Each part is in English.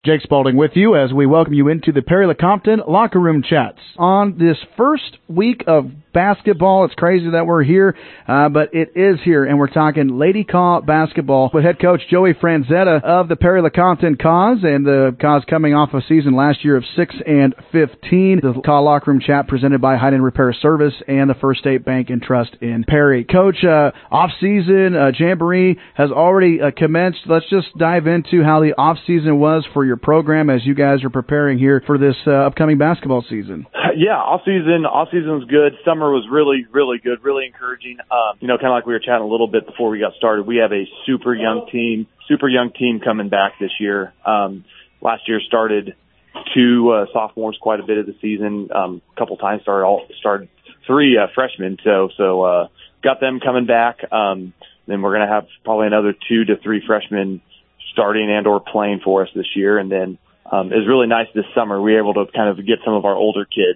Jake Spalding with you as we welcome you into the Perry Lecompton Locker Room Chats. On this first week of basketball, it's crazy that we're here, but it is here, and we're talking Lady Caw basketball with head coach Joey Franzetta of the Perry Lecompton Caws, and the Caws coming off a season last year of 6-15. The Caw Locker Room Chat presented by Hyden Repair Service and the First State Bank and Trust in Perry. Coach, off-season Jamboree has already commenced. Let's just dive into how the off-season was for your program as you guys are preparing here for this upcoming basketball season. Yeah, off-season was good. Summer was really, really good, really encouraging. Kind of like we were chatting a little bit before we got started, we have a super young team coming back this year. Last year started two sophomores quite a bit of the season. A couple times started three freshmen. So got them coming back. Then we're going to have probably another 2 to 3 freshmen starting and or playing for us this year. And then it was really nice this summer. We were able to kind of get some of our older kids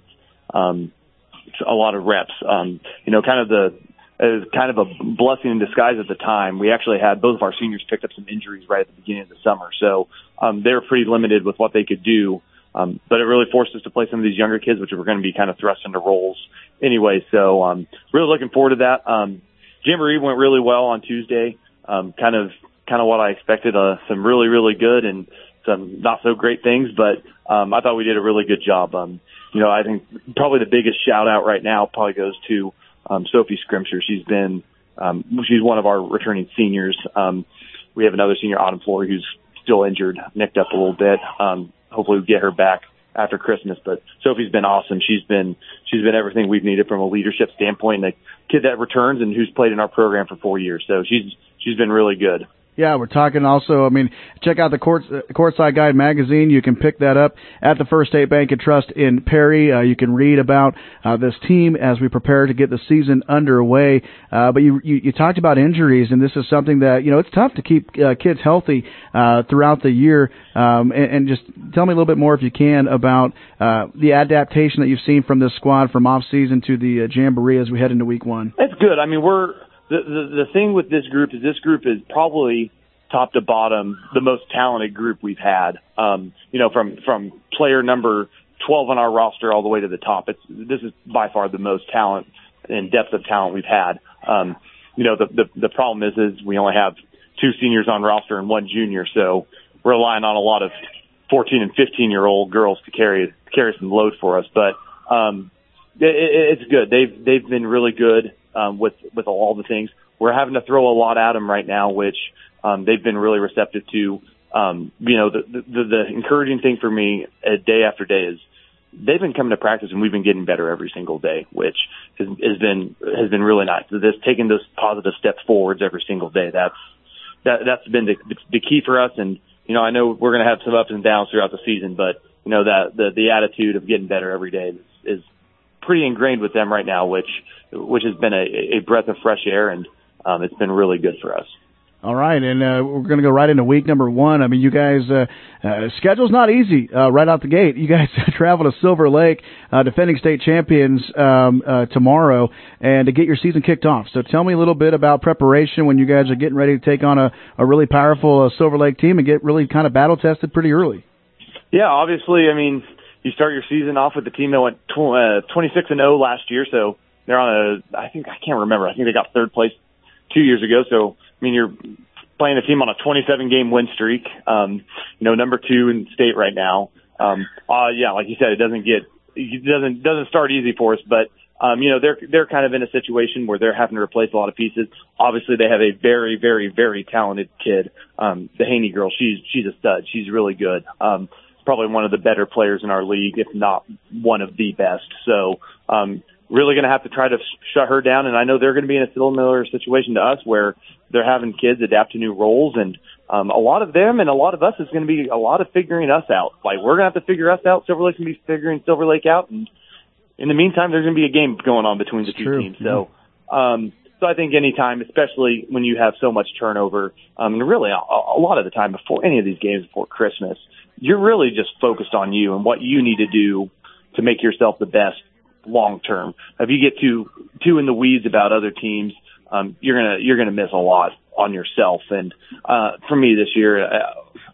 a lot of reps. It was kind of a blessing in disguise at the time. We actually had both of our seniors picked up some injuries right at the beginning of the summer. So they were pretty limited with what they could do. But it really forced us to play some of these younger kids, which were going to be kind of thrust into roles anyway. So really looking forward to that. Jamboree went really well on Tuesday. Kind of what I expected, some really, really good and some not so great things, but I thought we did a really good job. I think probably the biggest shout out right now probably goes to Sophie Scrimsher. She's one of our returning seniors. We have another senior, Autumn Flory, who's still injured, nicked up a little bit. Hopefully we get her back after Christmas, but Sophie's been awesome. She's been everything we've needed from a leadership standpoint, and a kid that returns and who's played in our program for 4 years. So she's been really good. Yeah, we're talking also, check out the Courtside Guide magazine. You can pick that up at the First State Bank and Trust in Perry. You can read about this team as we prepare to get the season underway. But you talked about injuries, and this is something that, it's tough to keep kids healthy throughout the year. And just tell me a little bit more, if you can, about the adaptation that you've seen from this squad from off-season to the Jamboree as we head into week one. It's good. The thing with this group is probably top to bottom the most talented group we've had. From player number 12 on our roster all the way to the top. This is by far the most talent and depth of talent we've had. The problem is we only have 2 seniors on roster and 1 junior, so we're relying on a lot of 14 and 15-year-old girls to carry some load for us. But it's good. They've been really good. With all the things. We're having to throw a lot at them right now, which they've been really receptive to. The encouraging thing for me day after day is they've been coming to practice and we've been getting better every single day, which has been really nice. Taking those positive steps forwards every single day. That's been the key for us. And I know we're going to have some ups and downs throughout the season, but that the attitude of getting better every day is pretty ingrained with them right now, which has been a breath of fresh air, and it's been really good for us. All right, and we're going to go right into week number 1. You guys, schedule's not easy right out the gate. You guys travel to Silver Lake, defending state champions tomorrow, and to get your season kicked off. So tell me a little bit about preparation when you guys are getting ready to take on a really powerful Silver Lake team and get really kind of battle-tested pretty early. Yeah, obviously, you start your season off with the team that went 26-0 last year, so they're on I think they got 3rd place 2 years ago. So, you're playing a team on a 27-game win streak, number 2 in state right now. Like you said, it doesn't start easy for us, but, they're kind of in a situation where they're having to replace a lot of pieces. Obviously, they have a very, very, very talented kid, the Haney girl. She's a stud. She's really good. Probably one of the better players in our league, if not one of the best. So, really going to have to try to shut her down. And I know they're going to be in a similar situation to us where they're having kids adapt to new roles. And a lot of them and a lot of us is going to be a lot of figuring us out. Like, we're going to have to figure us out. Silver Lake's going to be figuring Silver Lake out. And in the meantime, there's going to be a game going on between the two teams. So, so I think any time, especially when you have so much turnover, and really a lot of the time before any of these games before Christmas, you're really just focused on you and what you need to do to make yourself the best long term. If you get too in the weeds about other teams, you're gonna miss a lot on yourself. And for me this year,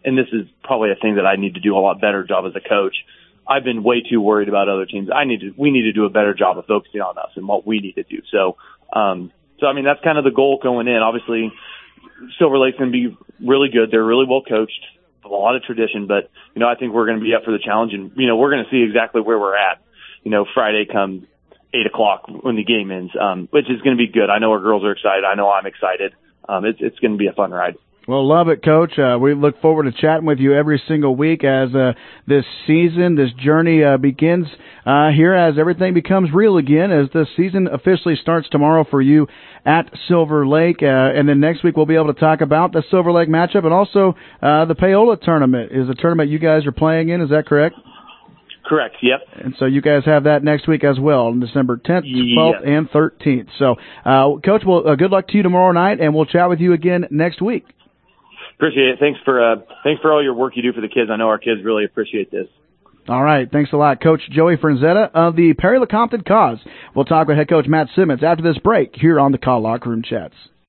and this is probably a thing that I need to do a lot better job as a coach. I've been way too worried about other teams. We need to do a better job of focusing on us and what we need to do. So I mean, that's kind of the goal going in. Obviously, Silver Lake's going to be really good. They're really well coached, a lot of tradition, but, I think we're going to be up for the challenge, and, we're going to see exactly where we're at, Friday come 8 o'clock when the game ends, which is going to be good. I know our girls are excited. I know I'm excited. It's going to be a fun ride. Well, love it, Coach. We look forward to chatting with you every single week as this season, this journey begins here as everything becomes real again, as the season officially starts tomorrow for you at Silver Lake. And then next week we'll be able to talk about the Silver Lake matchup and also the Paola tournament is a tournament you guys are playing in. Is that correct? Correct, yep. And so you guys have that next week as well, on December 10th, 12th, and 13th. So, Coach, well, good luck to you tomorrow night, and we'll chat with you again next week. Appreciate it. Thanks for all your work you do for the kids. I know our kids really appreciate this. All right. Thanks a lot, Coach Joey Franzetta of the Perry-LeCompton Cause. We'll talk with head coach Matt Simmons after this break here on the Call Locker Room Chats.